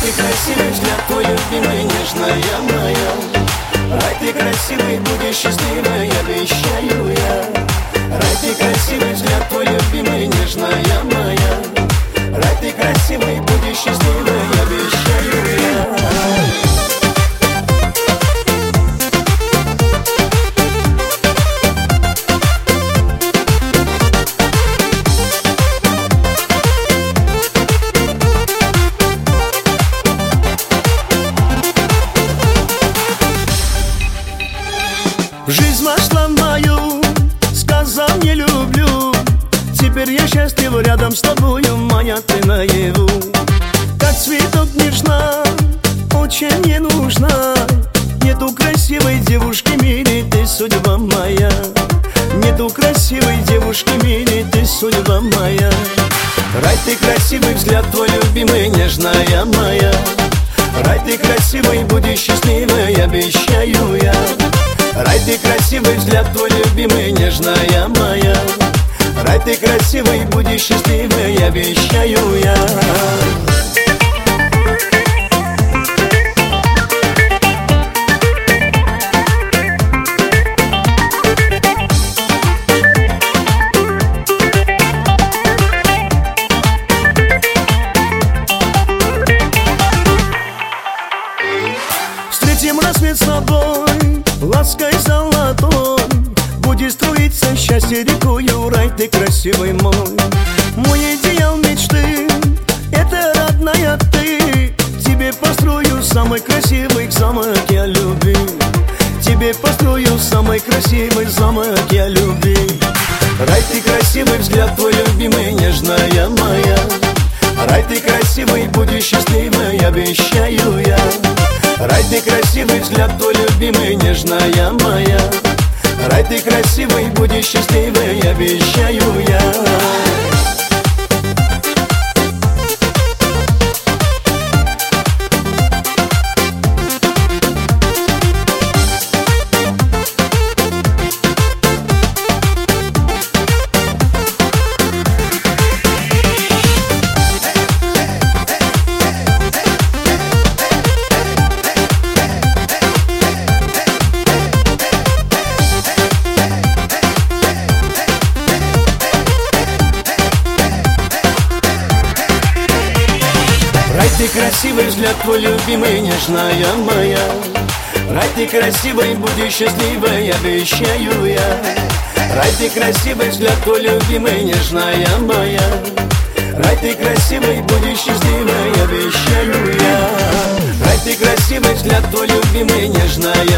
ты красивый взгляд, твой любимый, нежная моя. Рай, ты красивый, будешь счастливой, обещаю я. Рай, ты красивый взгляд, твой любимый, нежная моя. Рай, ты красивый, будешь счастливой, обещаю я. Жизнь вошла в мою, сказал не люблю. Теперь я счастлив рядом с тобою, моя ты наяву. Как цветок нежна, очень не нужна. Нету красивой девушки в мире, ты судьба моя. Нету красивой девушки в мире, ты судьба моя. Рай, ты красивый взгляд, твой любимый, нежная моя. Рай, ты красивый, будешь счастливой, обещаю я. Рай, ты красивый взгляд, твой любимый, нежная моя. Рай, ты красивый, будешь счастливой, обещаю я. Встретим рассвет с тобой, лаской золотой. Будет струиться счастье рекою, рай, ты красивый мой. Мой идеал мечты, это родная ты. Тебе построю самый красивый замок я любви. Тебе построю самый красивый замок я любви. Рай, ты красивый взгляд, твой любимый, нежная моя. Рай, ты красивый, будешь счастливой, обещаю я. Рай, ты красивый взгляд, твой любимый, нежная моя. Рай, ты красивый, будешь счастливой, обещаю я. Рай, ты красивый взгляд, твой любимый, нежная моя. Рай, ты красивый, будешь счастливой, обещаю я. Рай, ты красивый взгляд, твой любимый, нежная моя. Рай, ты красивый, будешь счастливой, обещаю я. Рай, ты красивый взгляд, твой любимый, нежная